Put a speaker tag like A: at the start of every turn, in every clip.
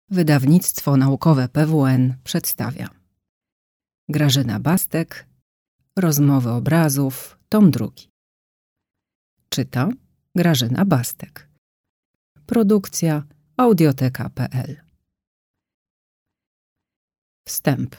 A: Wydawnictwo naukowe PWN przedstawia Grażyna Bastek, Rozmowy obrazów, tom 2. Czyta Grażyna Bastek. Produkcja Audioteka.pl. Wstęp.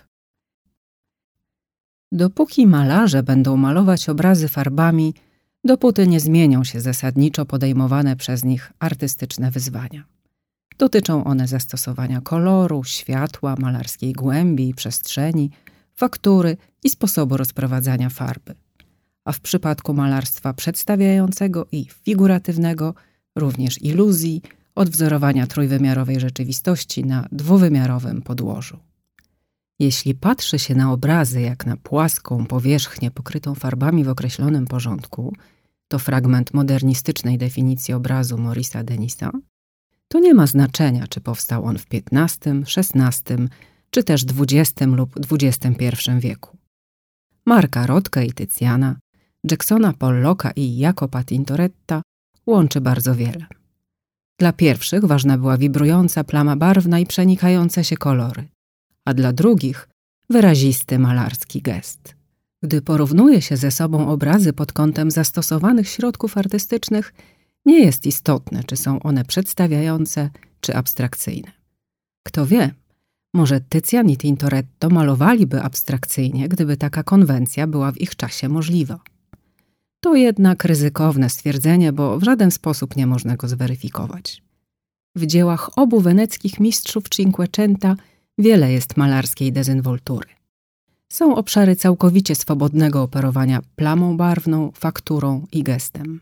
A: Dopóki malarze będą malować obrazy farbami, dopóty nie zmienią się zasadniczo podejmowane przez nich artystyczne wyzwania. Dotyczą one zastosowania koloru, światła, malarskiej głębi i przestrzeni, faktury i sposobu rozprowadzania farby. A w przypadku malarstwa przedstawiającego i figuratywnego również iluzji, odwzorowania trójwymiarowej rzeczywistości na dwuwymiarowym podłożu. Jeśli patrzy się na obrazy jak na płaską powierzchnię pokrytą farbami w określonym porządku, to fragment modernistycznej definicji obrazu Maurice'a Denisa, to nie ma znaczenia, czy powstał on w XV, XVI, czy też XX lub XXI wieku. Marka Rothko i Tycjana, Jacksona Pollocka i Jacopa Tintoretta łączy bardzo wiele. Dla pierwszych ważna była wibrująca plama barwna i przenikające się kolory, a dla drugich wyrazisty malarski gest. Gdy porównuje się ze sobą obrazy pod kątem zastosowanych środków artystycznych, nie jest istotne, czy są one przedstawiające, czy abstrakcyjne. Kto wie, może Tycjan i Tintoretto malowaliby abstrakcyjnie, gdyby taka konwencja była w ich czasie możliwa. To jednak ryzykowne stwierdzenie, bo w żaden sposób nie można go zweryfikować. W dziełach obu weneckich mistrzów Cinquecenta wiele jest malarskiej dezynwoltury. Są obszary całkowicie swobodnego operowania plamą barwną, fakturą i gestem.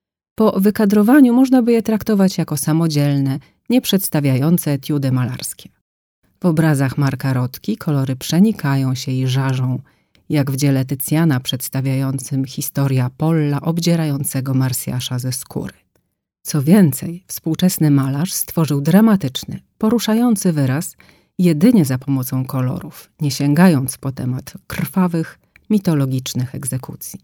A: Po wykadrowaniu można by je traktować jako samodzielne, nieprzedstawiające etiudy malarskie. W obrazach Marka Rothki kolory przenikają się i żarzą, jak w dziele Tycjana przedstawiającym historię Apolla obdzierającego Marsjasza ze skóry. Co więcej, współczesny malarz stworzył dramatyczny, poruszający wyraz jedynie za pomocą kolorów, nie sięgając po temat krwawych, mitologicznych egzekucji.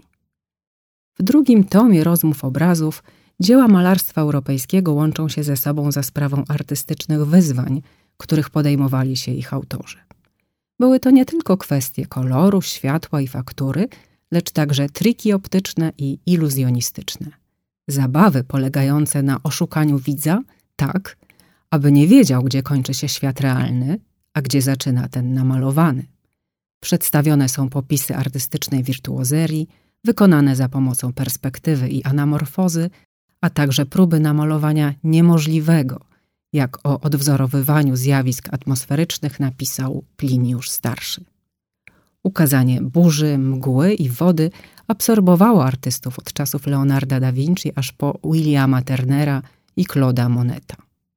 A: W drugim tomie Rozmów obrazów dzieła malarstwa europejskiego łączą się ze sobą za sprawą artystycznych wyzwań, których podejmowali się ich autorzy. Były to nie tylko kwestie koloru, światła i faktury, lecz także triki optyczne i iluzjonistyczne. Zabawy polegające na oszukaniu widza tak, aby nie wiedział, gdzie kończy się świat realny, a gdzie zaczyna ten namalowany. Przedstawione są popisy artystycznej wirtuozerii, wykonane za pomocą perspektywy i anamorfozy, a także próby namalowania niemożliwego, jak o odwzorowywaniu zjawisk atmosferycznych napisał Pliniusz Starszy. Ukazanie burzy, mgły i wody absorbowało artystów od czasów Leonarda da Vinci aż po Williama Turnera i Claude'a Moneta.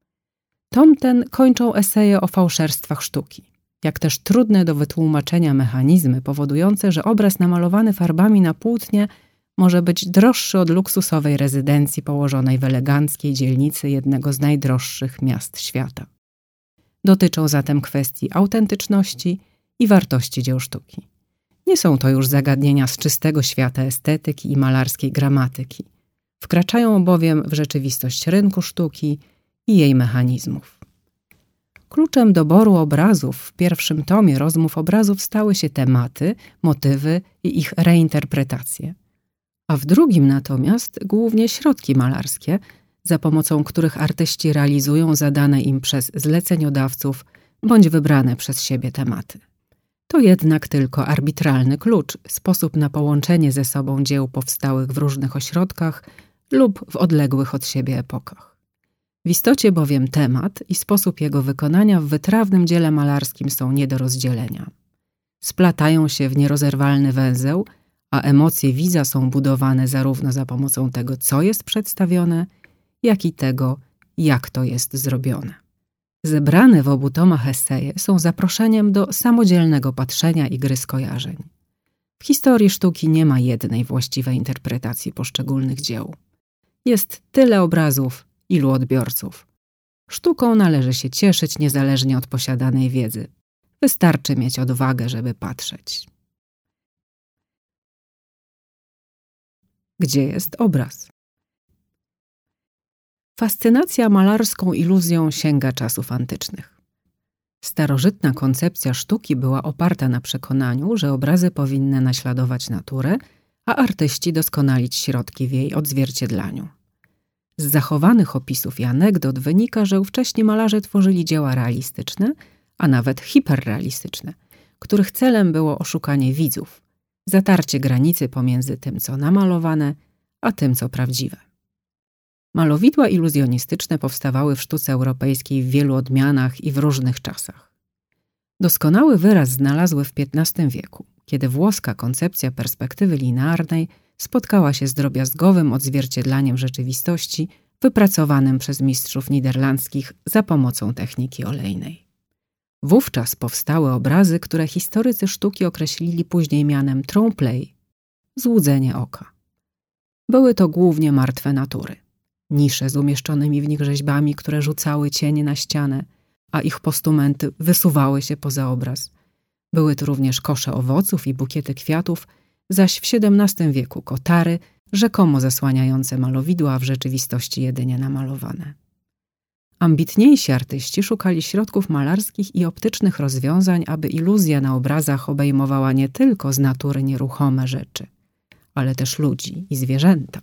A: Tom ten kończą eseje o fałszerstwach sztuki, jak też trudne do wytłumaczenia mechanizmy powodujące, że obraz namalowany farbami na płótnie może być droższy od luksusowej rezydencji położonej w eleganckiej dzielnicy jednego z najdroższych miast świata. Dotyczą zatem kwestii autentyczności i wartości dzieł sztuki. Nie są to już zagadnienia z czystego świata estetyki i malarskiej gramatyki. Wkraczają bowiem w rzeczywistość rynku sztuki i jej mechanizmów. Kluczem doboru obrazów w pierwszym tomie Rozmów obrazów stały się tematy, motywy i ich reinterpretacje, a w drugim natomiast głównie środki malarskie, za pomocą których artyści realizują zadane im przez zleceniodawców bądź wybrane przez siebie tematy. To jednak tylko arbitralny klucz, sposób na połączenie ze sobą dzieł powstałych w różnych ośrodkach lub w odległych od siebie epokach. W istocie bowiem temat i sposób jego wykonania w wytrawnym dziele malarskim są nie do rozdzielenia. Splatają się w nierozerwalny węzeł, a emocje widza są budowane zarówno za pomocą tego, co jest przedstawione, jak i tego, jak to jest zrobione. Zebrane w obu tomach eseje są zaproszeniem do samodzielnego patrzenia i gry skojarzeń. W historii sztuki nie ma jednej właściwej interpretacji poszczególnych dzieł. Jest tyle obrazów, ilu odbiorców. Sztuką należy się cieszyć niezależnie od posiadanej wiedzy. Wystarczy mieć odwagę, żeby patrzeć. Gdzie jest obraz? Fascynacja malarską iluzją sięga czasów antycznych. Starożytna koncepcja sztuki była oparta na przekonaniu, że obrazy powinny naśladować naturę, a artyści doskonalić środki w jej odzwierciedlaniu. Z zachowanych opisów i anegdot wynika, że ówcześni malarze tworzyli dzieła realistyczne, a nawet hiperrealistyczne, których celem było oszukanie widzów, zatarcie granicy pomiędzy tym, co namalowane, a tym, co prawdziwe. Malowidła iluzjonistyczne powstawały w sztuce europejskiej w wielu odmianach i w różnych czasach. Doskonały wyraz znalazły w XV wieku, kiedy włoska koncepcja perspektywy linearnej spotkała się z drobiazgowym odzwierciedlaniem rzeczywistości wypracowanym przez mistrzów niderlandzkich za pomocą techniki olejnej. Wówczas powstały obrazy, które historycy sztuki określili później mianem trompe-l'œil – złudzenie oka. Były to głównie martwe natury. Nisze z umieszczonymi w nich rzeźbami, które rzucały cienie na ścianę, a ich postumenty wysuwały się poza obraz. Były tu również kosze owoców i bukiety kwiatów, zaś w XVII wieku kotary, rzekomo zasłaniające malowidła, a w rzeczywistości jedynie namalowane. Ambitniejsi artyści szukali środków malarskich i optycznych rozwiązań, aby iluzja na obrazach obejmowała nie tylko z natury nieruchome rzeczy, ale też ludzi i zwierzęta.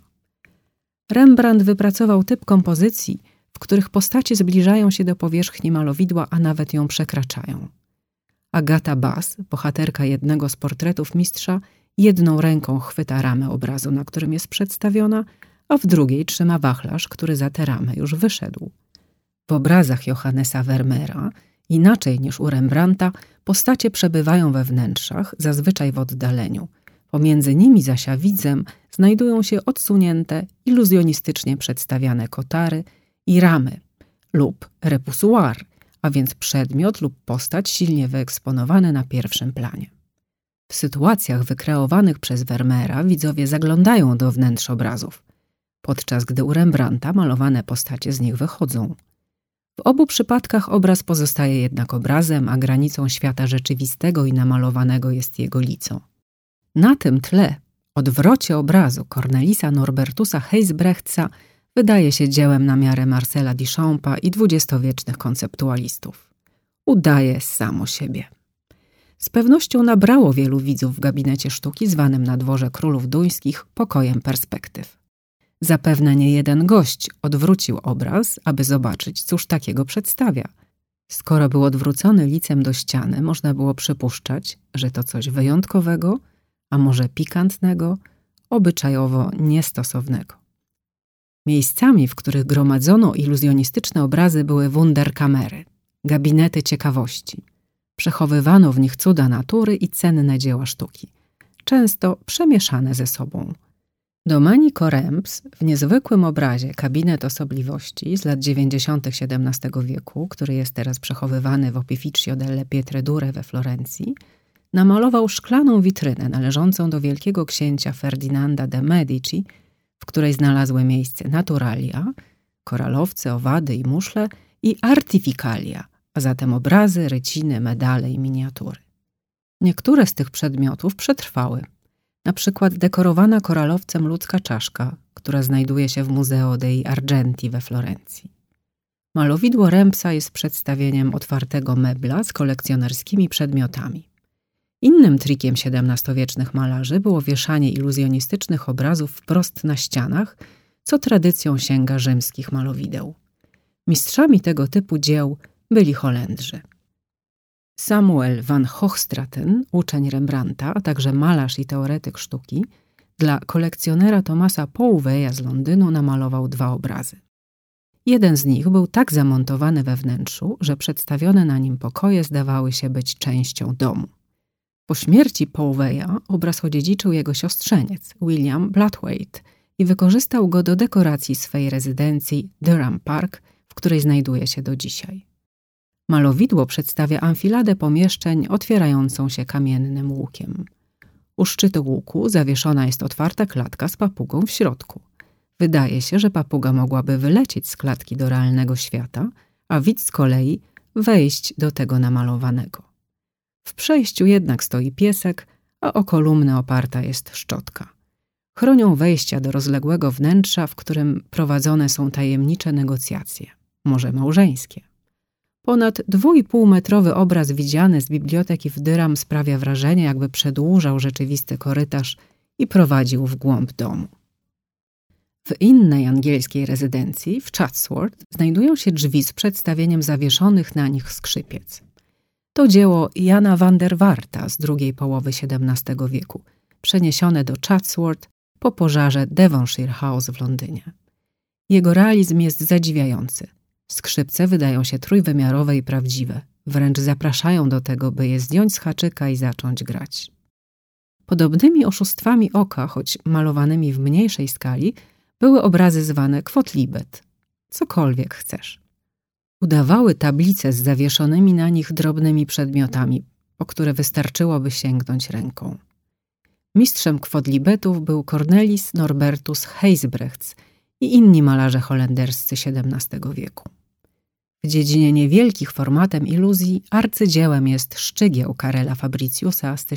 A: Rembrandt wypracował typ kompozycji, w których postacie zbliżają się do powierzchni malowidła, a nawet ją przekraczają. Agata Bass, bohaterka jednego z portretów mistrza, jedną ręką chwyta ramę obrazu, na którym jest przedstawiona, a w drugiej trzyma wachlarz, który za tę ramę już wyszedł. W obrazach Johannesa Vermeera, inaczej niż u Rembrandta, postacie przebywają we wnętrzach, zazwyczaj w oddaleniu. Pomiędzy nimi zaś a widzem znajdują się odsunięte, iluzjonistycznie przedstawiane kotary i ramy lub repoussoir, a więc przedmiot lub postać silnie wyeksponowane na pierwszym planie. W sytuacjach wykreowanych przez Vermeera widzowie zaglądają do wnętrz obrazów, podczas gdy u Rembrandta malowane postacie z nich wychodzą. W obu przypadkach obraz pozostaje jednak obrazem, a granicą świata rzeczywistego i namalowanego jest jego lico. Na tym tle odwrocie obrazu Cornelisa Norbertusa Huysbrechtsa wydaje się dziełem na miarę Marcela Duchampa i dwudziestowiecznych konceptualistów. Udaje samo siebie. Z pewnością nabrało wielu widzów w gabinecie sztuki zwanym na dworze królów duńskich pokojem perspektyw. Zapewne nie jeden gość odwrócił obraz, aby zobaczyć, cóż takiego przedstawia. Skoro był odwrócony licem do ściany, można było przypuszczać, że to coś wyjątkowego, a może pikantnego, obyczajowo niestosownego. Miejscami, w których gromadzono iluzjonistyczne obrazy, były wunderkamery, gabinety ciekawości. Przechowywano w nich cuda natury i cenne dzieła sztuki, często przemieszane ze sobą. Domenico Remps w niezwykłym obrazie Kabinet osobliwości z lat 90. XVII wieku, który jest teraz przechowywany w Opificio delle Pietre Dure we Florencji, namalował szklaną witrynę należącą do wielkiego księcia Ferdinanda de Medici, w której znalazły miejsce naturalia, koralowce, owady i muszle i artificalia, a zatem obrazy, ryciny, medale i miniatury. Niektóre z tych przedmiotów przetrwały. Na przykład dekorowana koralowcem ludzka czaszka, która znajduje się w Museo dei Argenti we Florencji. Malowidło Rempsa jest przedstawieniem otwartego mebla z kolekcjonerskimi przedmiotami. Innym trikiem XVII-wiecznych malarzy było wieszanie iluzjonistycznych obrazów wprost na ścianach, co tradycją sięga rzymskich malowideł. Mistrzami tego typu dzieł byli Holendrzy. Samuel van Hoogstraten, uczeń Rembrandta, a także malarz i teoretyk sztuki, dla kolekcjonera Thomasa Pouveya z Londynu namalował 2 obrazy. Jeden z nich był tak zamontowany we wnętrzu, że przedstawione na nim pokoje zdawały się być częścią domu. Po śmierci Pouveya obraz odziedziczył jego siostrzeniec, William Blathwayt, i wykorzystał go do dekoracji swej rezydencji Durham Park, w której znajduje się do dzisiaj. Malowidło przedstawia amfiladę pomieszczeń otwierającą się kamiennym łukiem. U szczytu łuku zawieszona jest otwarta klatka z papugą w środku. Wydaje się, że papuga mogłaby wylecieć z klatki do realnego świata, a widz z kolei wejść do tego namalowanego. W przejściu jednak stoi piesek, a o kolumnę oparta jest szczotka. Chronią wejścia do rozległego wnętrza, w którym prowadzone są tajemnicze negocjacje, może małżeńskie. Ponad 2,5-metrowy obraz widziany z biblioteki w Durham sprawia wrażenie, jakby przedłużał rzeczywisty korytarz i prowadził w głąb domu. W innej angielskiej rezydencji, w Chatsworth, znajdują się drzwi z przedstawieniem zawieszonych na nich skrzypiec. To dzieło Jana van der Warta z drugiej połowy XVII wieku, przeniesione do Chatsworth po pożarze Devonshire House w Londynie. Jego realizm jest zadziwiający. Skrzypce wydają się trójwymiarowe i prawdziwe, wręcz zapraszają do tego, by je zdjąć z haczyka i zacząć grać. Podobnymi oszustwami oka, choć malowanymi w mniejszej skali, były obrazy zwane quodlibet, cokolwiek chcesz. Udawały tablice z zawieszonymi na nich drobnymi przedmiotami, po które wystarczyłoby sięgnąć ręką. Mistrzem quodlibetów był Cornelis Norbertus Huysbrechts i inni malarze holenderscy XVII wieku. W dziedzinie niewielkich formatem iluzji arcydziełem jest Szczygieł Karela Fabriciusa z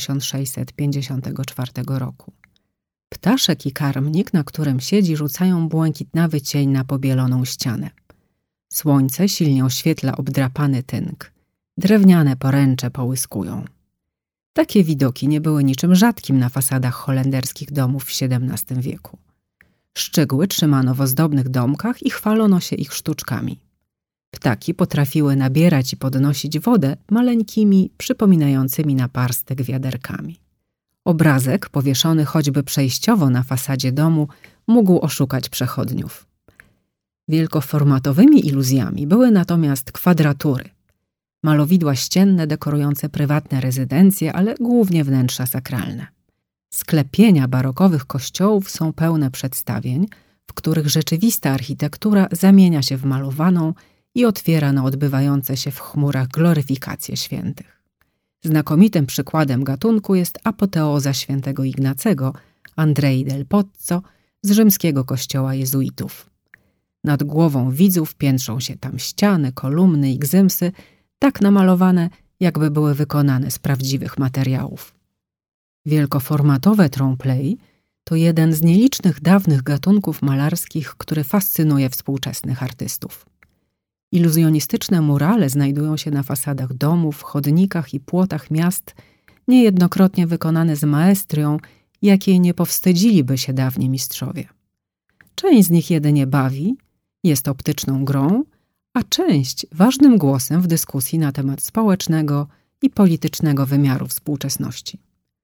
A: 1654 roku. Ptaszek i karmnik, na którym siedzi, rzucają błękitnawy cień na pobieloną ścianę. Słońce silnie oświetla obdrapany tynk. Drewniane poręcze połyskują. Takie widoki nie były niczym rzadkim na fasadach holenderskich domów w XVII wieku. Szczygły trzymano w ozdobnych domkach i chwalono się ich sztuczkami. Ptaki potrafiły nabierać i podnosić wodę maleńkimi, przypominającymi naparstek wiaderkami. Obrazek, powieszony choćby przejściowo na fasadzie domu, mógł oszukać przechodniów. Wielkoformatowymi iluzjami były natomiast kwadratury. Malowidła ścienne dekorujące prywatne rezydencje, ale głównie wnętrza sakralne. Sklepienia barokowych kościołów są pełne przedstawień, w których rzeczywista architektura zamienia się w malowaną i otwiera na odbywające się w chmurach gloryfikacje świętych. Znakomitym przykładem gatunku jest apoteoza świętego Ignacego, Andrei del Pozzo, z rzymskiego kościoła jezuitów. Nad głową widzów piętrzą się tam ściany, kolumny i gzymsy, tak namalowane, jakby były wykonane z prawdziwych materiałów. Wielkoformatowe trompe-l'œil to jeden z nielicznych dawnych gatunków malarskich, który fascynuje współczesnych artystów. Iluzjonistyczne murale znajdują się na fasadach domów, chodnikach i płotach miast, niejednokrotnie wykonane z maestrią, jakiej nie powstydziliby się dawni mistrzowie. Część z nich jedynie bawi, jest optyczną grą, a część ważnym głosem w dyskusji na temat społecznego i politycznego wymiaru współczesności.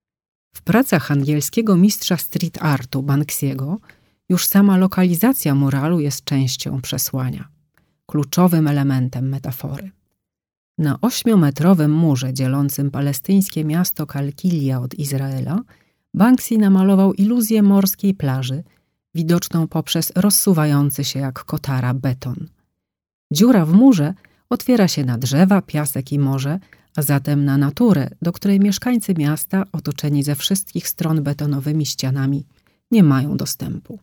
A: W pracach angielskiego mistrza street artu Banksiego już sama lokalizacja muralu jest częścią przesłania, kluczowym elementem metafory. Na 8-metrowym murze dzielącym palestyńskie miasto Kalkilia od Izraela Banksy namalował iluzję morskiej plaży, widoczną poprzez rozsuwający się jak kotara beton. Dziura w murze otwiera się na drzewa, piasek i morze, a zatem na naturę, do której mieszkańcy miasta, otoczeni ze wszystkich stron betonowymi ścianami, nie mają dostępu.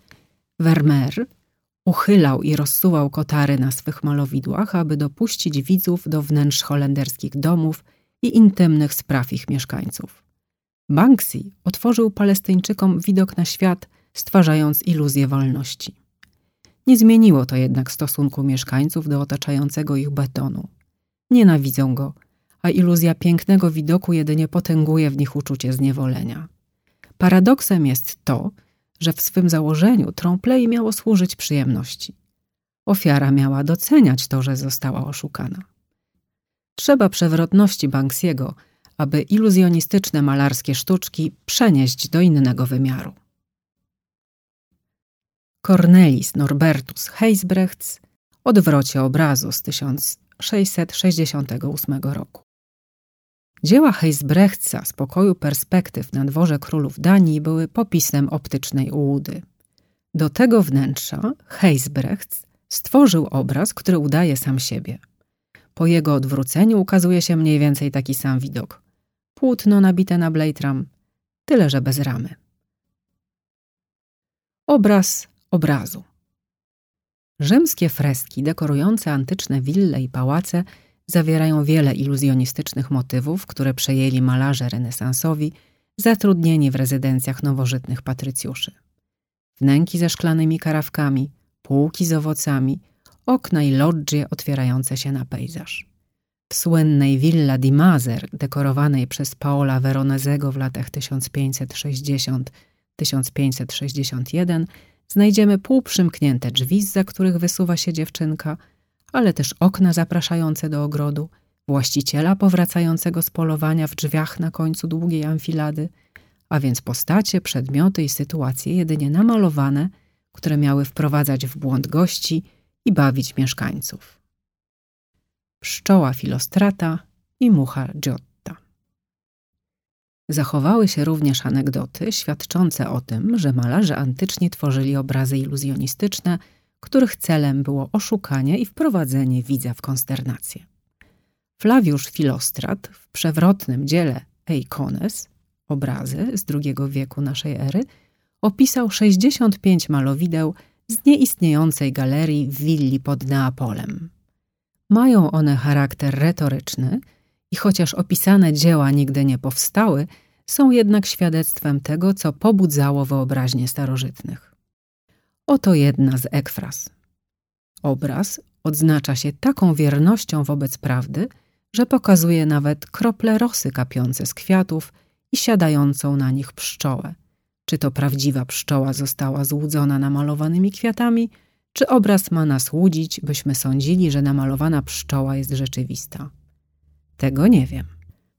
A: Vermeer uchylał i rozsuwał kotary na swych malowidłach, aby dopuścić widzów do wnętrz holenderskich domów i intymnych spraw ich mieszkańców. Banksy otworzył Palestyńczykom widok na świat, stwarzając iluzję wolności. Nie zmieniło to jednak stosunku mieszkańców do otaczającego ich betonu. Nienawidzą go, a iluzja pięknego widoku jedynie potęguje w nich uczucie zniewolenia. Paradoksem jest to, że w swym założeniu trompe-l'œil miało służyć przyjemności. Ofiara miała doceniać to, że została oszukana. Trzeba przewrotności Banksiego, aby iluzjonistyczne malarskie sztuczki przenieść do innego wymiaru. Cornelis Norbertus Huysbrechts, Odwrocie obrazu z 1668 roku. Dzieła Huysbrechtsa z pokoju perspektyw na dworze królów Danii były popisem optycznej ułudy. Do tego wnętrza Huysbrechts stworzył obraz, który udaje sam siebie. Po jego odwróceniu ukazuje się mniej więcej taki sam widok. Płótno nabite na blejtram, tyle że bez ramy. Obraz obrazu. Rzymskie freski dekorujące antyczne wille i pałace zawierają wiele iluzjonistycznych motywów, które przejęli malarze renesansowi zatrudnieni w rezydencjach nowożytnych patrycjuszy. Wnęki ze szklanymi karawkami, półki z owocami, okna i loggie otwierające się na pejzaż. W słynnej Villa di Maser, dekorowanej przez Paola Veronesego w latach 1560-1561, znajdziemy półprzymknięte drzwi, zza których wysuwa się dziewczynka, ale też okna zapraszające do ogrodu, właściciela powracającego z polowania w drzwiach na końcu długiej amfilady, a więc postacie, przedmioty i sytuacje jedynie namalowane, które miały wprowadzać w błąd gości i bawić mieszkańców. Pszczoła Filostrata i mucha Giotta. Zachowały się również anegdoty świadczące o tym, że malarze antyczni tworzyli obrazy iluzjonistyczne, których celem było oszukanie i wprowadzenie widza w konsternację. Flawiusz Filostrat w przewrotnym dziele Eikones, obrazy z II wieku naszej ery, opisał 65 malowideł z nieistniejącej galerii w willi pod Neapolem. Mają one charakter retoryczny i chociaż opisane dzieła nigdy nie powstały, są jednak świadectwem tego, co pobudzało wyobraźnię starożytnych. Oto jedna z ekfraz. Obraz odznacza się taką wiernością wobec prawdy, że pokazuje nawet krople rosy kapiące z kwiatów i siadającą na nich pszczołę. Czy to prawdziwa pszczoła została złudzona namalowanymi kwiatami, czy obraz ma nas łudzić, byśmy sądzili, że namalowana pszczoła jest rzeczywista? Tego nie wiem.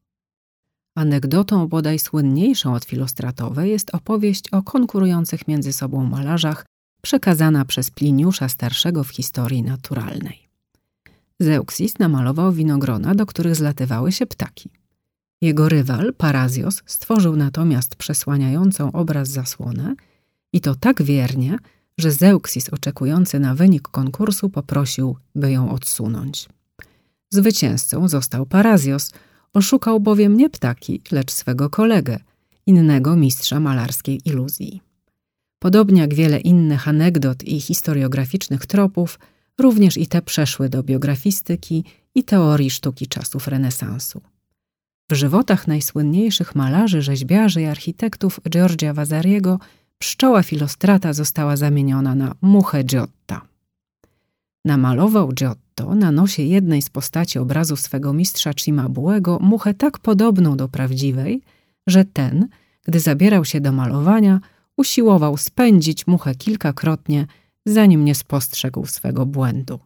A: Anegdotą bodaj słynniejszą od Filostratowej jest opowieść o konkurujących między sobą malarzach przekazana przez Pliniusza Starszego w historii naturalnej. Zeuxis namalował winogrona, do których zlatywały się ptaki. Jego rywal, Parasios, stworzył natomiast przesłaniającą obraz zasłonę i to tak wiernie, że Zeuxis, oczekujący na wynik konkursu, poprosił, by ją odsunąć. Zwycięzcą został Parasios, oszukał bowiem nie ptaki, lecz swego kolegę, innego mistrza malarskiej iluzji. Podobnie jak wiele innych anegdot i historiograficznych tropów, również i te przeszły do biografistyki i teorii sztuki czasów renesansu. W żywotach najsłynniejszych malarzy, rzeźbiarzy i architektów Giorgia Vasariego pszczoła Filostrata została zamieniona na muchę Giotta. Namalował Giotto na nosie jednej z postaci obrazu swego mistrza Cimabuego muchę tak podobną do prawdziwej, że ten, gdy zabierał się do malowania, usiłował spędzić muchę kilkakrotnie, zanim nie spostrzegł swego błędu.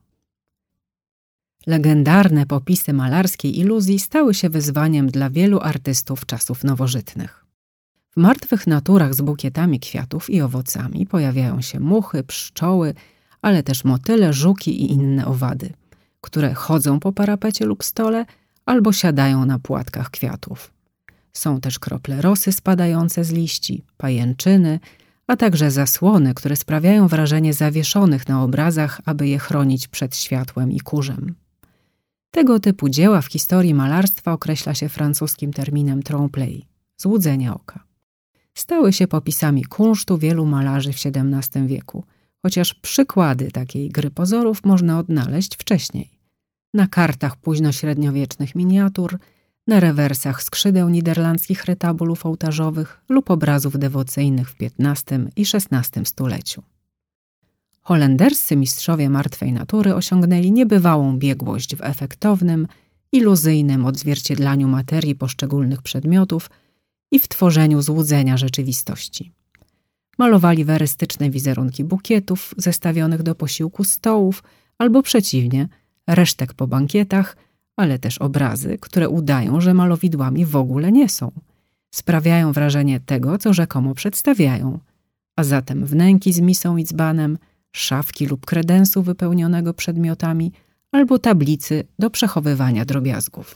A: Legendarne popisy malarskiej iluzji stały się wyzwaniem dla wielu artystów czasów nowożytnych. W martwych naturach z bukietami kwiatów i owocami pojawiają się muchy, pszczoły, ale też motyle, żuki i inne owady, które chodzą po parapecie lub stole albo siadają na płatkach kwiatów. Są też krople rosy spadające z liści, pajęczyny, a także zasłony, które sprawiają wrażenie zawieszonych na obrazach, aby je chronić przed światłem i kurzem. Tego typu dzieła w historii malarstwa określa się francuskim terminem trompe-l'œil – złudzenie oka. Stały się popisami kunsztu wielu malarzy w XVII wieku, chociaż przykłady takiej gry pozorów można odnaleźć wcześniej. Na kartach późnośredniowiecznych miniatur, na rewersach skrzydeł niderlandzkich retabulów ołtarzowych lub obrazów dewocyjnych w XV i XVI stuleciu. Holenderscy mistrzowie martwej natury osiągnęli niebywałą biegłość w efektownym, iluzyjnym odzwierciedlaniu materii poszczególnych przedmiotów i w tworzeniu złudzenia rzeczywistości. Malowali werystyczne wizerunki bukietów zestawionych do posiłku stołów albo przeciwnie, resztek po bankietach, ale też obrazy, które udają, że malowidłami w ogóle nie są. Sprawiają wrażenie tego, co rzekomo przedstawiają, a zatem wnęki z misą i dzbanem, szafki lub kredensu wypełnionego przedmiotami albo tablicy do przechowywania drobiazgów.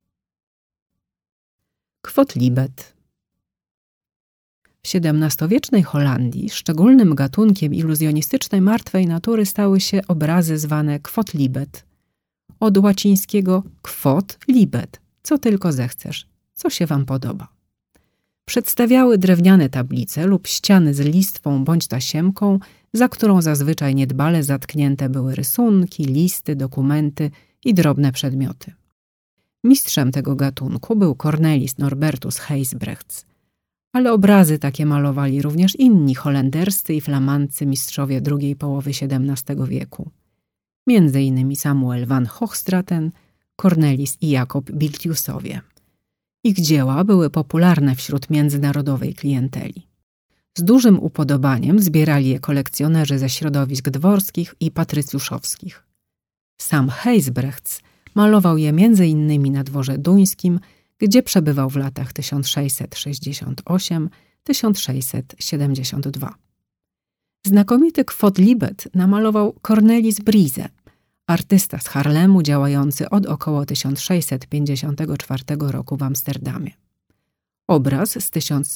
A: Quodlibet. W XVII-wiecznej Holandii szczególnym gatunkiem iluzjonistycznej martwej natury stały się obrazy zwane quodlibet. Od łacińskiego quod libet, co tylko zechcesz, co się wam podoba. Przedstawiały drewniane tablice lub ściany z listwą bądź tasiemką, za którą zazwyczaj niedbale zatknięte były rysunki, listy, dokumenty i drobne przedmioty. Mistrzem tego gatunku był Cornelis Norbertus Huysbrechts, ale obrazy takie malowali również inni holenderscy i flamandzcy mistrzowie drugiej połowy XVII wieku. m.in. Samuel van Hoogstraten, Cornelis i Jacob Biltiusowie. Ich dzieła były popularne wśród międzynarodowej klienteli. Z dużym upodobaniem zbierali je kolekcjonerzy ze środowisk dworskich i patrycjuszowskich. Sam Huysbrechts malował je m.in. na dworze duńskim, gdzie przebywał w latach 1668–1672. Znakomity Quodlibet namalował Cornelis Bryze, artysta z Harlemu działający od około 1654 roku w Amsterdamie. Obraz z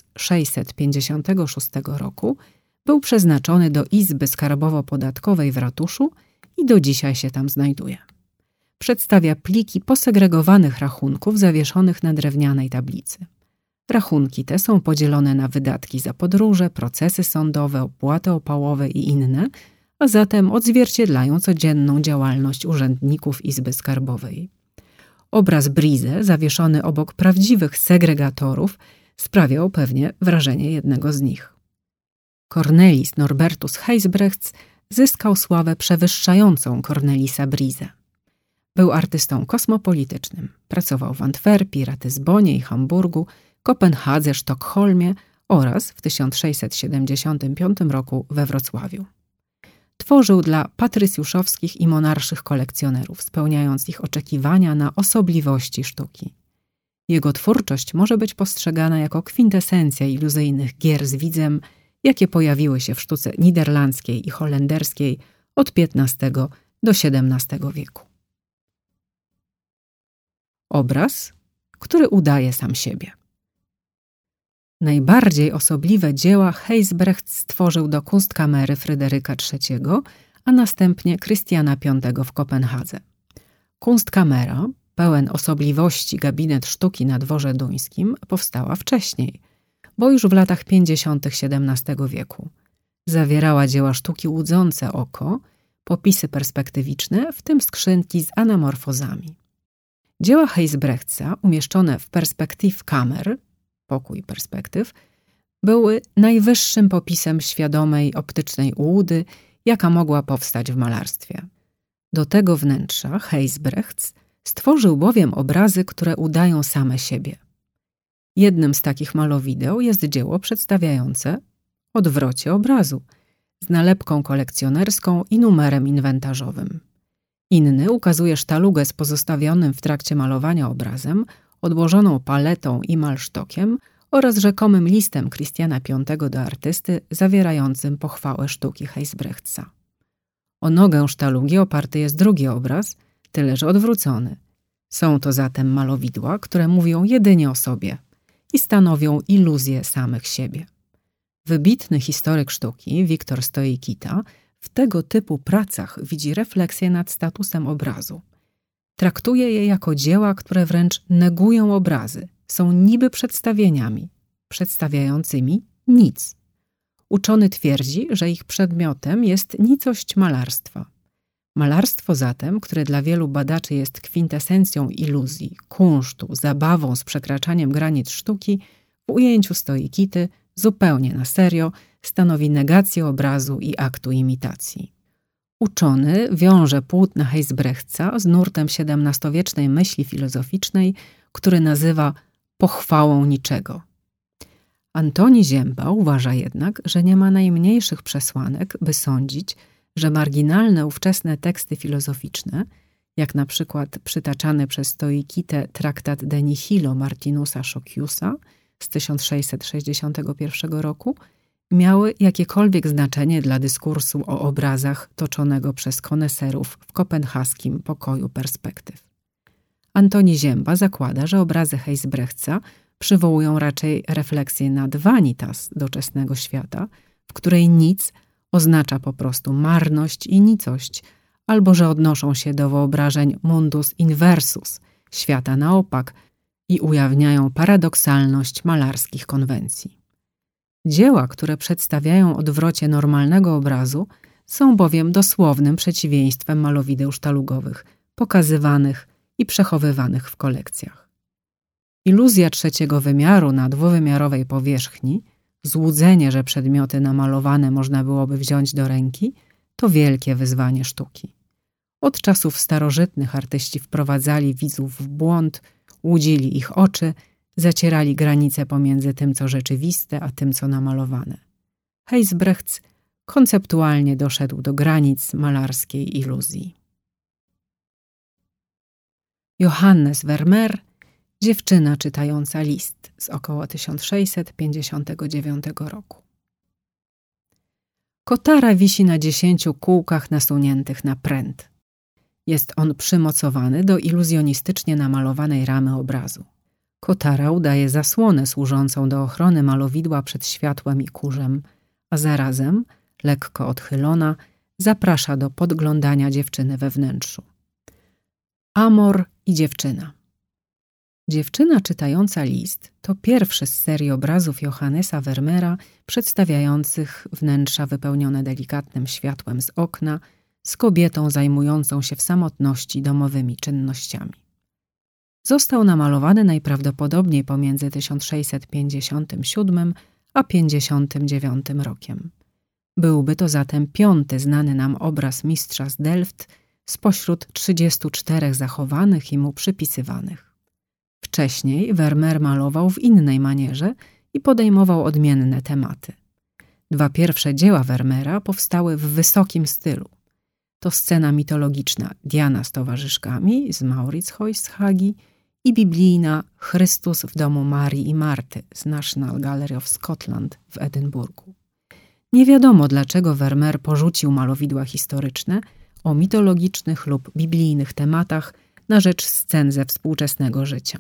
A: 1656 roku był przeznaczony do izby skarbowo-podatkowej w ratuszu i do dzisiaj się tam znajduje. Przedstawia pliki posegregowanych rachunków zawieszonych na drewnianej tablicy. Rachunki te są podzielone na wydatki za podróże, procesy sądowe, opłaty opałowe i inne, a zatem odzwierciedlają codzienną działalność urzędników Izby Skarbowej. Obraz Bryze, zawieszony obok prawdziwych segregatorów, sprawiał pewnie wrażenie jednego z nich. Cornelis Norbertus Huysbrechts zyskał sławę przewyższającą Cornelisa Bryze. Był artystą kosmopolitycznym. Pracował w Antwerpii, Ratyzbonie i Hamburgu, Kopenhadze, Sztokholmie oraz w 1675 roku we Wrocławiu. Tworzył dla patrycjuszowskich i monarszych kolekcjonerów, spełniając ich oczekiwania na osobliwości sztuki. Jego twórczość może być postrzegana jako kwintesencja iluzyjnych gier z widzem, jakie pojawiły się w sztuce niderlandzkiej i holenderskiej od XV do XVII wieku. Obraz, który udaje sam siebie. Najbardziej osobliwe dzieła Huysbrechts stworzył do Kunstkamery Fryderyka III, a następnie Krystiana V w Kopenhadze. Kunstkamera, pełen osobliwości gabinet sztuki na dworze duńskim, powstała wcześniej, bo już w latach 50. XVII wieku. Zawierała dzieła sztuki łudzące oko, popisy perspektywiczne, w tym skrzynki z anamorfozami. Dzieła Huysbrechtsa, umieszczone w Perspektivkamer, pokój perspektyw, były najwyższym popisem świadomej optycznej ułudy, jaka mogła powstać w malarstwie. Do tego wnętrza Huysbrechts stworzył bowiem obrazy, które udają same siebie. Jednym z takich malowideł jest dzieło przedstawiające odwrocie obrazu z nalepką kolekcjonerską i numerem inwentarzowym. Inny ukazuje sztalugę z pozostawionym w trakcie malowania obrazem, odłożoną paletą i malsztokiem oraz rzekomym listem Krystiana V do artysty zawierającym pochwałę sztuki Huysbrechtsa. O nogę sztalugi oparty jest drugi obraz, tyle że odwrócony. Są to zatem malowidła, które mówią jedynie o sobie i stanowią iluzję samych siebie. Wybitny historyk sztuki Wiktor Stoikita w tego typu pracach widzi refleksję nad statusem obrazu. Traktuje je jako dzieła, które wręcz negują obrazy, są niby przedstawieniami, przedstawiającymi nic. Uczony twierdzi, że ich przedmiotem jest nicość malarstwa. Malarstwo zatem, które dla wielu badaczy jest kwintesencją iluzji, kunsztu, zabawą z przekraczaniem granic sztuki, w ujęciu Stoikity zupełnie na serio stanowi negację obrazu i aktu imitacji. Uczony wiąże płótna Huysbrechtsa z nurtem XVII-wiecznej myśli filozoficznej, który nazywa pochwałą niczego. Antoni Ziemba uważa jednak, że nie ma najmniejszych przesłanek, by sądzić, że marginalne ówczesne teksty filozoficzne, jak na przykład przytaczany przez Stoikitę traktat De Nihilo Martinusa Szokiusa z 1661 roku, miały jakiekolwiek znaczenie dla dyskursu o obrazach toczonego przez koneserów w kopenhaskim pokoju perspektyw. Antoni Ziemba zakłada, że obrazy Huysbrechtsa przywołują raczej refleksję nad vanitas doczesnego świata, w której nic oznacza po prostu marność i nicość, albo że odnoszą się do wyobrażeń mundus inversus, świata na opak, i ujawniają paradoksalność malarskich konwencji. Dzieła, które przedstawiają odwrocie normalnego obrazu, są bowiem dosłownym przeciwieństwem malowideł sztalugowych, pokazywanych i przechowywanych w kolekcjach. Iluzja trzeciego wymiaru na dwuwymiarowej powierzchni, złudzenie, że przedmioty namalowane można byłoby wziąć do ręki, to wielkie wyzwanie sztuki. Od czasów starożytnych artyści wprowadzali widzów w błąd, łudzili ich oczy, zacierali granice pomiędzy tym, co rzeczywiste, a tym, co namalowane. Huysbrechts konceptualnie doszedł do granic malarskiej iluzji. Johannes Vermeer, dziewczyna czytająca list z około 1659 roku. Kotara wisi na 10 kółkach nasuniętych na pręt. Jest on przymocowany do iluzjonistycznie namalowanej ramy obrazu. Kotara udaje zasłonę służącą do ochrony malowidła przed światłem i kurzem, a zarazem, lekko odchylona, zaprasza do podglądania dziewczyny we wnętrzu. Amor i dziewczyna. Dziewczyna czytająca list to pierwszy z serii obrazów Johannesa Vermeera przedstawiających wnętrza wypełnione delikatnym światłem z okna, z kobietą zajmującą się w samotności domowymi czynnościami. Został namalowany najprawdopodobniej pomiędzy 1657 a 59 rokiem. Byłby to zatem 5. znany nam obraz mistrza z Delft spośród 34 zachowanych i mu przypisywanych. Wcześniej Vermeer malował w innej manierze i podejmował odmienne tematy. 2 pierwsze dzieła Vermeera powstały w wysokim stylu. To scena mitologiczna Diana z towarzyszkami z Mauritshuis z Hagi i biblijna Chrystus w domu Marii i Marty z National Gallery of Scotland w Edynburgu. Nie wiadomo, dlaczego Vermeer porzucił malowidła historyczne o mitologicznych lub biblijnych tematach na rzecz scen ze współczesnego życia.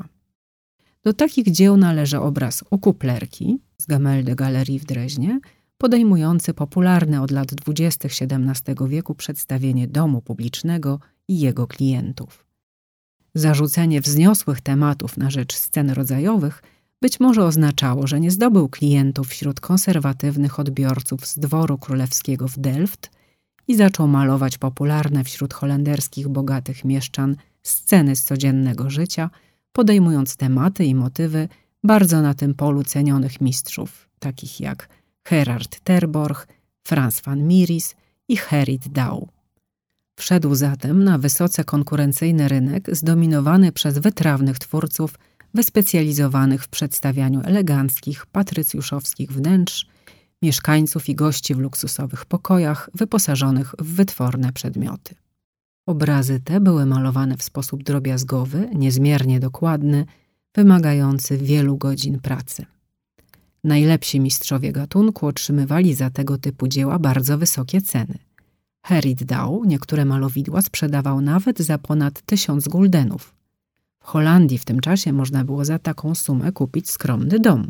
A: Do takich dzieł należy obraz Okuplerki z Gemälde Galerii w Dreźnie, podejmujący popularne od lat 20. XVII wieku przedstawienie domu publicznego i jego klientów. Zarzucenie wzniosłych tematów na rzecz scen rodzajowych być może oznaczało, że nie zdobył klientów wśród konserwatywnych odbiorców z dworu królewskiego w Delft i zaczął malować popularne wśród holenderskich bogatych mieszczan sceny z codziennego życia, podejmując tematy i motywy bardzo na tym polu cenionych mistrzów, takich jak Gerard Terborch, Frans van Mieris i Gerrit Dou. Wszedł zatem na wysoce konkurencyjny rynek zdominowany przez wytrawnych twórców wyspecjalizowanych w przedstawianiu eleganckich, patrycjuszowskich wnętrz, mieszkańców i gości w luksusowych pokojach wyposażonych w wytworne przedmioty. Obrazy te były malowane w sposób drobiazgowy, niezmiernie dokładny, wymagający wielu godzin pracy. Najlepsi mistrzowie gatunku otrzymywali za tego typu dzieła bardzo wysokie ceny. Gerrit Dou niektóre malowidła sprzedawał nawet za ponad 1000 guldenów. W Holandii w tym czasie można było za taką sumę kupić skromny dom.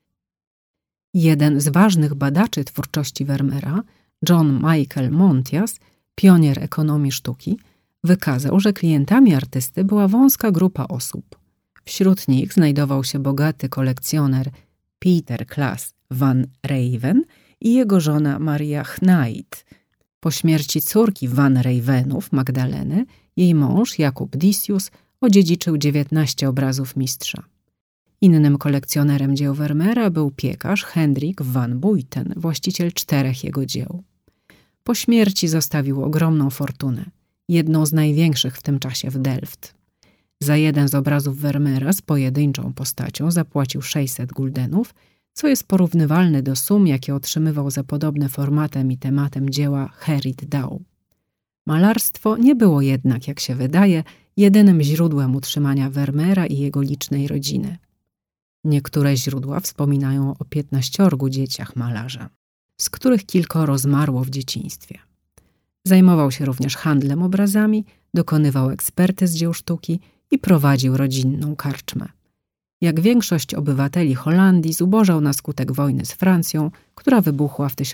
A: Jeden z ważnych badaczy twórczości Vermeera, John Michael Montias, pionier ekonomii sztuki, wykazał, że klientami artysty była wąska grupa osób. Wśród nich znajdował się bogaty kolekcjoner Pieter Claes van Raven i jego żona Maria Gneit. Po śmierci córki van Ravenów, Magdaleny, jej mąż Jakub Disius odziedziczył 19 obrazów mistrza. Innym kolekcjonerem dzieł Vermeera był piekarz Hendrik van Buyten, właściciel 4 jego dzieł. Po śmierci zostawił ogromną fortunę, jedną z największych w tym czasie w Delft. Za jeden z obrazów Vermeera z pojedynczą postacią zapłacił 600 guldenów, co jest porównywalne do sum, jakie otrzymywał za podobne formatem i tematem dzieła Gerrit Dou. Malarstwo nie było jednak, jak się wydaje, jedynym źródłem utrzymania Vermeera i jego licznej rodziny. Niektóre źródła wspominają o 15 dzieciach malarza, z których kilkoro zmarło w dzieciństwie. Zajmował się również handlem obrazami, dokonywał ekspertyz dzieł sztuki i prowadził rodzinną karczmę. Jak większość obywateli Holandii zubożał na skutek wojny z Francją, która wybuchła w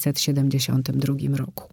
A: 1672 roku.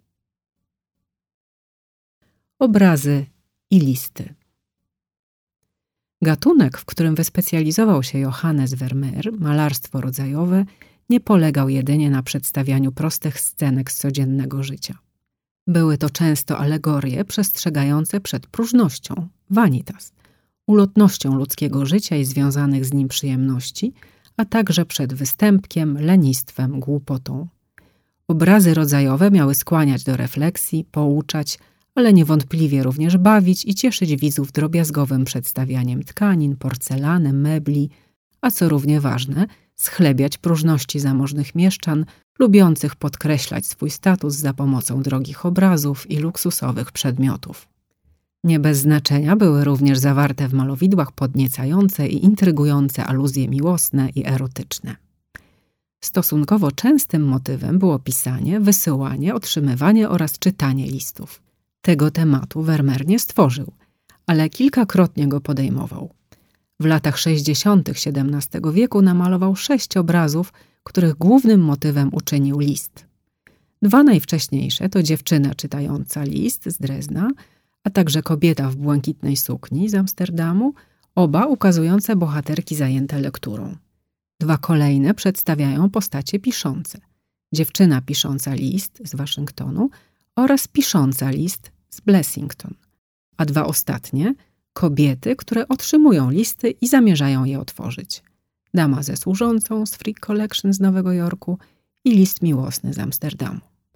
A: Obrazy i listy. Gatunek, w którym wyspecjalizował się Johannes Vermeer, malarstwo rodzajowe, nie polegał jedynie na przedstawianiu prostych scenek z codziennego życia. Były to często alegorie przestrzegające przed próżnością, vanitas, ulotnością ludzkiego życia i związanych z nim przyjemności, a także przed występkiem, lenistwem, głupotą. Obrazy rodzajowe miały skłaniać do refleksji, pouczać, ale niewątpliwie również bawić i cieszyć widzów drobiazgowym przedstawianiem tkanin, porcelany, mebli, a co równie ważne, schlebiać próżności zamożnych mieszczan, lubiących podkreślać swój status za pomocą drogich obrazów i luksusowych przedmiotów. Nie bez znaczenia były również zawarte w malowidłach podniecające i intrygujące aluzje miłosne i erotyczne. Stosunkowo częstym motywem było pisanie, wysyłanie, otrzymywanie oraz czytanie listów. Tego tematu Vermeer nie stworzył, ale kilkakrotnie go podejmował. W latach 60. XVII wieku namalował 6 obrazów, których głównym motywem uczynił list. 2 najwcześniejsze to Dziewczyna czytająca list z Drezna, a także Kobieta w błękitnej sukni z Amsterdamu, oba ukazujące bohaterki zajęte lekturą. 2 kolejne przedstawiają postacie piszące. Dziewczyna pisząca list z Waszyngtonu oraz pisząca list z Blessington. A 2 ostatnie kobiety, które otrzymują listy i zamierzają je otworzyć. Dama ze służącą z Frick Collection z Nowego Jorku i list miłosny z Amsterdamu.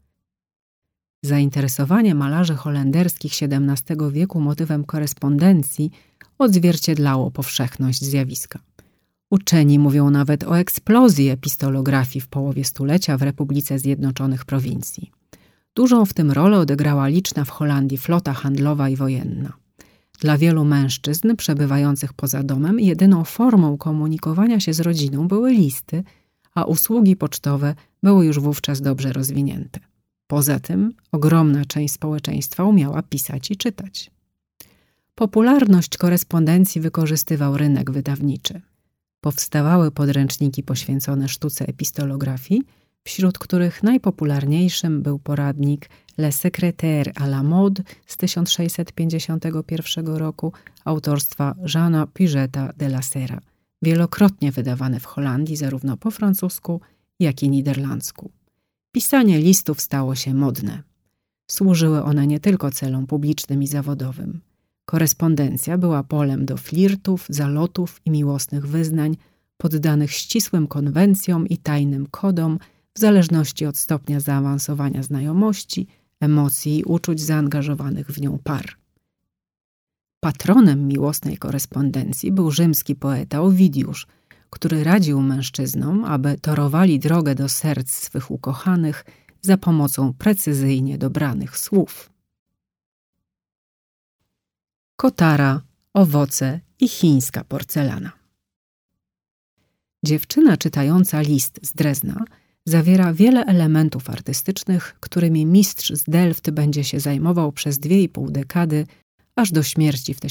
A: Zainteresowanie malarzy holenderskich XVII wieku motywem korespondencji odzwierciedlało powszechność zjawiska. Uczeni mówią nawet o eksplozji epistolografii w połowie stulecia w Republice Zjednoczonych Prowincji. Dużą w tym rolę odegrała liczna w Holandii flota handlowa i wojenna. Dla wielu mężczyzn przebywających poza domem jedyną formą komunikowania się z rodziną były listy, a usługi pocztowe były już wówczas dobrze rozwinięte. Poza tym ogromna część społeczeństwa umiała pisać i czytać. Popularność korespondencji wykorzystywał rynek wydawniczy. Powstawały podręczniki poświęcone sztuce epistolografii, wśród których najpopularniejszym był poradnik Le Secrétaire à la Mode z 1651 roku autorstwa Jeana Pugeta de la Serre, wielokrotnie wydawany w Holandii zarówno po francusku, jak i niderlandzku. Pisanie listów stało się modne. Służyły one nie tylko celom publicznym i zawodowym. Korespondencja była polem do flirtów, zalotów i miłosnych wyznań, poddanych ścisłym konwencjom i tajnym kodom, w zależności od stopnia zaawansowania znajomości, emocji i uczuć zaangażowanych w nią par. Patronem miłosnej korespondencji był rzymski poeta Owidiusz, który radził mężczyznom, aby torowali drogę do serc swych ukochanych za pomocą precyzyjnie dobranych słów. Kotara, owoce i chińska porcelana. Dziewczyna czytająca list z Drezna zawiera wiele elementów artystycznych, którymi mistrz z Delft będzie się zajmował przez 2,5 dekady, aż do śmierci w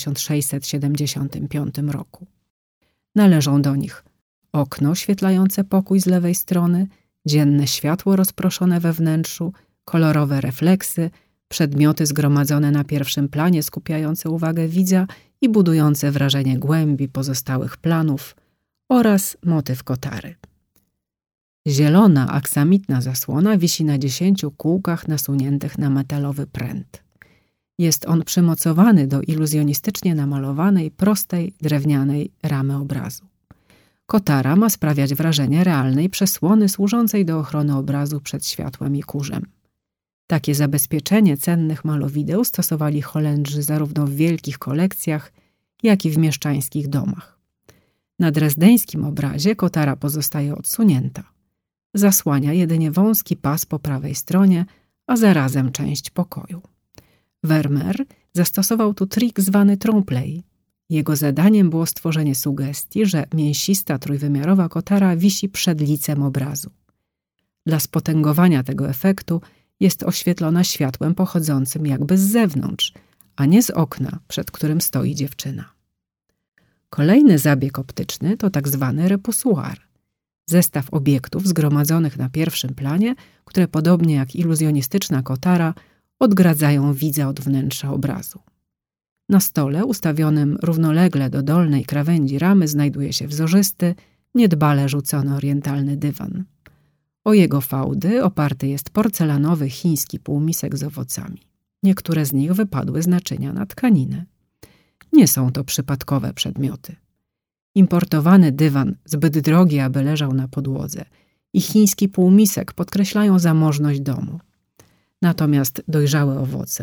A: 1675 roku. Należą do nich okno oświetlające pokój z lewej strony, dzienne światło rozproszone we wnętrzu, kolorowe refleksy, przedmioty zgromadzone na pierwszym planie skupiające uwagę widza i budujące wrażenie głębi pozostałych planów oraz motyw kotary. Zielona, aksamitna zasłona wisi na 10 kółkach nasuniętych na metalowy pręt. Jest on przymocowany do iluzjonistycznie namalowanej, prostej, drewnianej ramy obrazu. Kotara ma sprawiać wrażenie realnej przesłony służącej do ochrony obrazu przed światłem i kurzem. Takie zabezpieczenie cennych malowideł stosowali Holendrzy zarówno w wielkich kolekcjach, jak i w mieszczańskich domach. Na drezdeńskim obrazie kotara pozostaje odsunięta. Zasłania jedynie wąski pas po prawej stronie, a zarazem część pokoju. Vermeer zastosował tu trik zwany trompe-l'œil. Jego zadaniem było stworzenie sugestii, że mięsista, trójwymiarowa kotara wisi przed licem obrazu. Dla spotęgowania tego efektu jest oświetlona światłem pochodzącym jakby z zewnątrz, a nie z okna, przed którym stoi dziewczyna. Kolejny zabieg optyczny to tak zwany repoussoir. Zestaw obiektów zgromadzonych na pierwszym planie, które podobnie jak iluzjonistyczna kotara odgradzają widza od wnętrza obrazu. Na stole ustawionym równolegle do dolnej krawędzi ramy znajduje się wzorzysty, niedbale rzucony orientalny dywan. O jego fałdy oparty jest porcelanowy chiński półmisek z owocami. Niektóre z nich wypadły z naczynia na tkaninę. Nie są to przypadkowe przedmioty. Importowany dywan, zbyt drogi, aby leżał na podłodze, i chiński półmisek podkreślają zamożność domu. Natomiast dojrzałe owoce,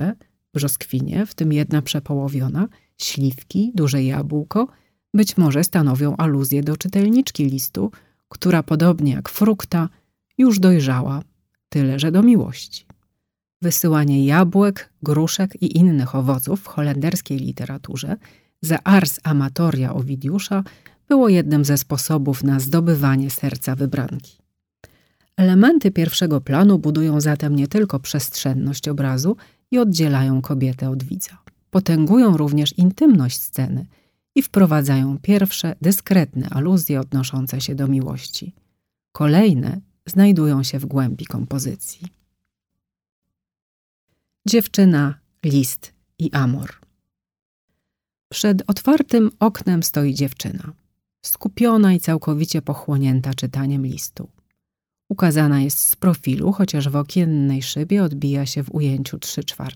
A: Brzoskwinie, w tym jedna przepołowiona, śliwki, duże jabłko, być może stanowią aluzję do czytelniczki listu, która podobnie jak frukta już dojrzała, tyle że do miłości. Wysyłanie jabłek, gruszek i innych owoców w holenderskiej literaturze za ars amatoria Owidiusza było jednym ze sposobów na zdobywanie serca wybranki. Elementy pierwszego planu budują zatem nie tylko przestrzenność obrazu i oddzielają kobietę od widza. Potęgują również intymność sceny i wprowadzają pierwsze, dyskretne aluzje odnoszące się do miłości. Kolejne znajdują się w głębi kompozycji. Dziewczyna, list i amor. Przed otwartym oknem stoi dziewczyna, skupiona i całkowicie pochłonięta czytaniem listu. Ukazana jest z profilu, chociaż w okiennej szybie odbija się w ujęciu 3/4.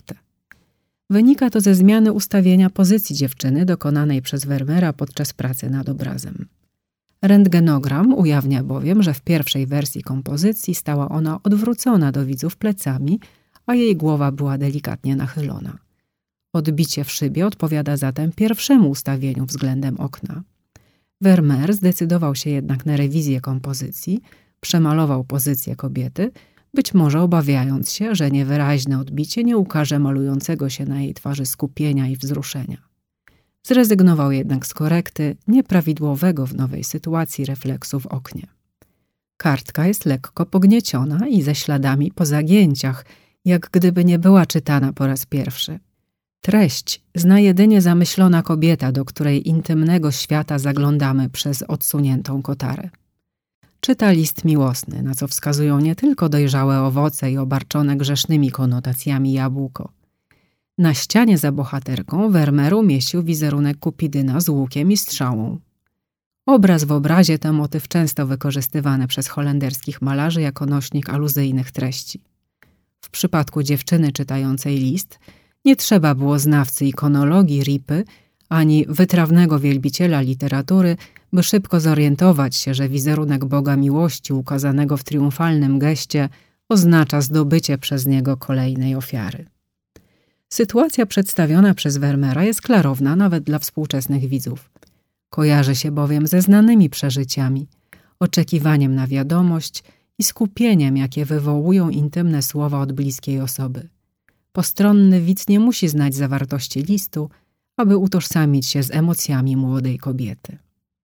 A: Wynika to ze zmiany ustawienia pozycji dziewczyny dokonanej przez Vermeera podczas pracy nad obrazem. Rentgenogram ujawnia bowiem, że w pierwszej wersji kompozycji stała ona odwrócona do widzów plecami, a jej głowa była delikatnie nachylona. Odbicie w szybie odpowiada zatem pierwszemu ustawieniu względem okna. Vermeer zdecydował się jednak na rewizję kompozycji, przemalował pozycję kobiety, być może obawiając się, że niewyraźne odbicie nie ukaże malującego się na jej twarzy skupienia i wzruszenia. Zrezygnował jednak z korekty nieprawidłowego w nowej sytuacji refleksu w oknie. Kartka jest lekko pognieciona i ze śladami po zagięciach, jak gdyby nie była czytana po raz pierwszy. Treść zna jedynie zamyślona kobieta, do której intymnego świata zaglądamy przez odsuniętą kotarę. Czyta list miłosny, na co wskazują nie tylko dojrzałe owoce i obarczone grzesznymi konotacjami jabłko. Na ścianie za bohaterką Vermeer umieścił wizerunek Kupidyna z łukiem i strzałą. Obraz w obrazie to motyw często wykorzystywany przez holenderskich malarzy jako nośnik aluzyjnych treści. W przypadku dziewczyny czytającej list nie trzeba było znawcy ikonologii Ripy ani wytrawnego wielbiciela literatury, by szybko zorientować się, że wizerunek Boga miłości ukazanego w triumfalnym geście oznacza zdobycie przez niego kolejnej ofiary. Sytuacja przedstawiona przez Vermeera jest klarowna nawet dla współczesnych widzów. Kojarzy się bowiem ze znanymi przeżyciami, oczekiwaniem na wiadomość i skupieniem, jakie wywołują intymne słowa od bliskiej osoby. Postronny widz nie musi znać zawartości listu, aby utożsamić się z emocjami młodej kobiety.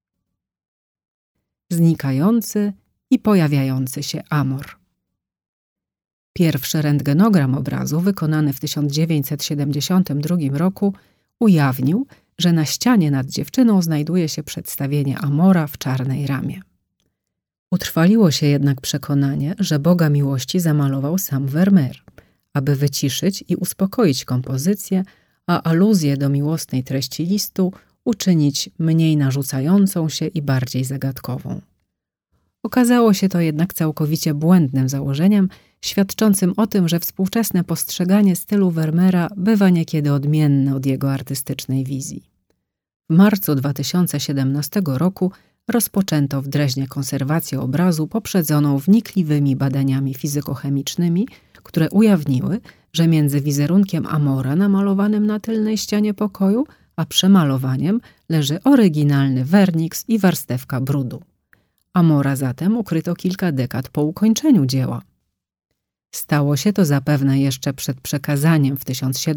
A: Znikający i pojawiający się amor. Pierwszy rentgenogram obrazu, wykonany w 1972 roku, ujawnił, że na ścianie nad dziewczyną znajduje się przedstawienie Amora w czarnej ramie. Utrwaliło się jednak przekonanie, że Boga miłości zamalował sam Vermeer, aby wyciszyć i uspokoić kompozycję, a aluzję do miłosnej treści listu uczynić mniej narzucającą się i bardziej zagadkową. Okazało się to jednak całkowicie błędnym założeniem, świadczącym o tym, że współczesne postrzeganie stylu Vermeera bywa niekiedy odmienne od jego artystycznej wizji. W marcu 2017 roku rozpoczęto w Dreźnie konserwację obrazu poprzedzoną wnikliwymi badaniami fizykochemicznymi, które ujawniły, że między wizerunkiem Amora namalowanym na tylnej ścianie pokoju, a przemalowaniem leży oryginalny werniks i warstewka brudu. Amora zatem ukryto kilka dekad po ukończeniu dzieła. Stało się to zapewne jeszcze przed przekazaniem w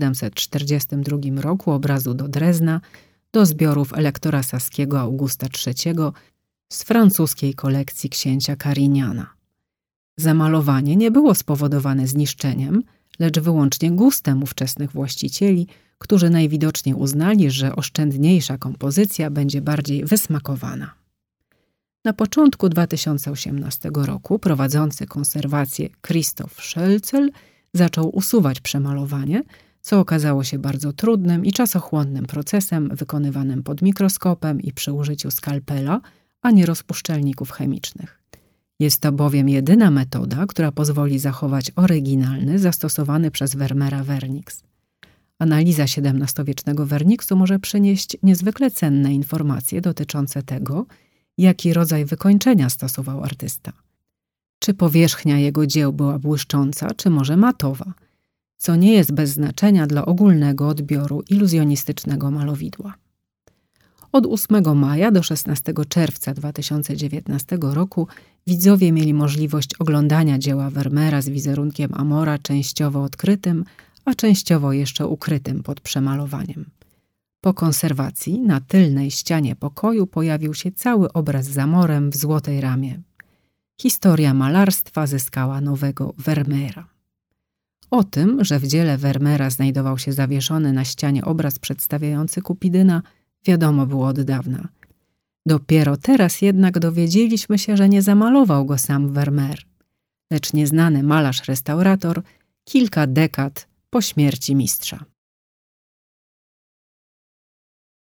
A: 1742 roku obrazu do Drezna, do zbiorów elektora saskiego Augusta III z francuskiej kolekcji księcia Carignana. Zamalowanie nie było spowodowane zniszczeniem, lecz wyłącznie gustem ówczesnych właścicieli, którzy najwidoczniej uznali, że oszczędniejsza kompozycja będzie bardziej wysmakowana. Na początku 2018 roku prowadzący konserwację Christoph Schölzel zaczął usuwać przemalowanie, co okazało się bardzo trudnym i czasochłonnym procesem wykonywanym pod mikroskopem i przy użyciu skalpela, a nie rozpuszczalników chemicznych. Jest to bowiem jedyna metoda, która pozwoli zachować oryginalny, zastosowany przez Vermeera werniks. Analiza XVII-wiecznego werniksu może przynieść niezwykle cenne informacje dotyczące tego, jaki rodzaj wykończenia stosował artysta. Czy powierzchnia jego dzieł była błyszcząca, czy może matowa? co nie jest bez znaczenia dla ogólnego odbioru iluzjonistycznego malowidła. Od 8 maja do 16 czerwca 2019 roku widzowie mieli możliwość oglądania dzieła Vermeera z wizerunkiem Amora częściowo odkrytym, a częściowo jeszcze ukrytym pod przemalowaniem. Po konserwacji na tylnej ścianie pokoju pojawił się cały obraz z Amorem w złotej ramie. Historia malarstwa zyskała nowego Vermeera. O tym, że w dziele Vermeera znajdował się zawieszony na ścianie obraz przedstawiający Kupidyna, wiadomo było od dawna. Dopiero teraz jednak dowiedzieliśmy się, że nie zamalował go sam Vermeer, lecz nieznany malarz-restaurator kilka dekad po śmierci mistrza.